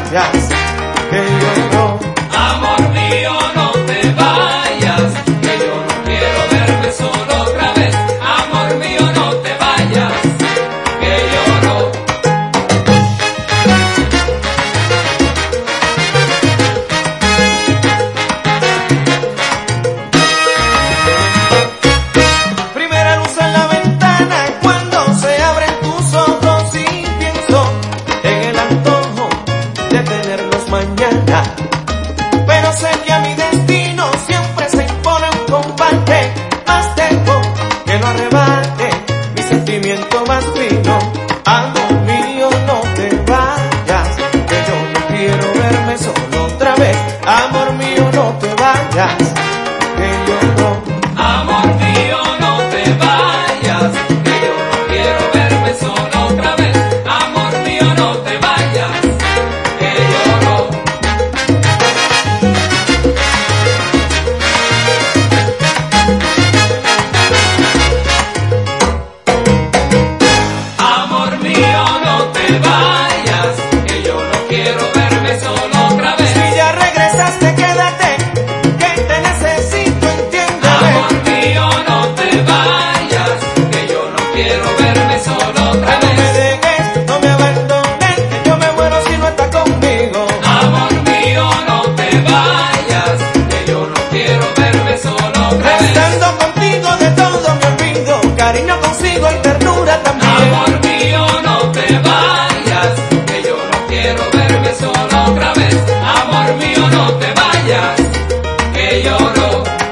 vayas, que yo no. Amor mío, no te vayas, que yo no quiero verme solo otra vez. Amor mío, no te vayas, que yo no. Primera luz en la ventana cuando se abren tus ojos y pienso en el antojo de tenerlos mañana. Pero sé que a mi destino siempre se impone un combate. Más dejo que lo arrebate mi sentimiento más fino. Amor mío, no te vayas, que yo no quiero verme solo otra vez. Amor mío, no te vayas, que yo no. Amor mío, no te vayas, que yo no quiero verme solo otra vez. Amor mío, no te vayas, que yo no. Amor mío, no te vayas, que yo no quiero verme solo otra vez. Si ya regresaste, quédate, que te necesito, entiéndeme. Amor mío, no te vayas, que yo no quiero verme solo otra No me vez. dejes, no me abandones, que yo me muero si no estás conmigo. Amor mío, no te vayas, que yo no quiero verme solo otra vez. Estando contigo de todo me olvido, cariño consigo y ternura también. Amor mío, no te vayas, que yo no quiero verme solo otra vez. Amor mío, no te vayas, que yo no.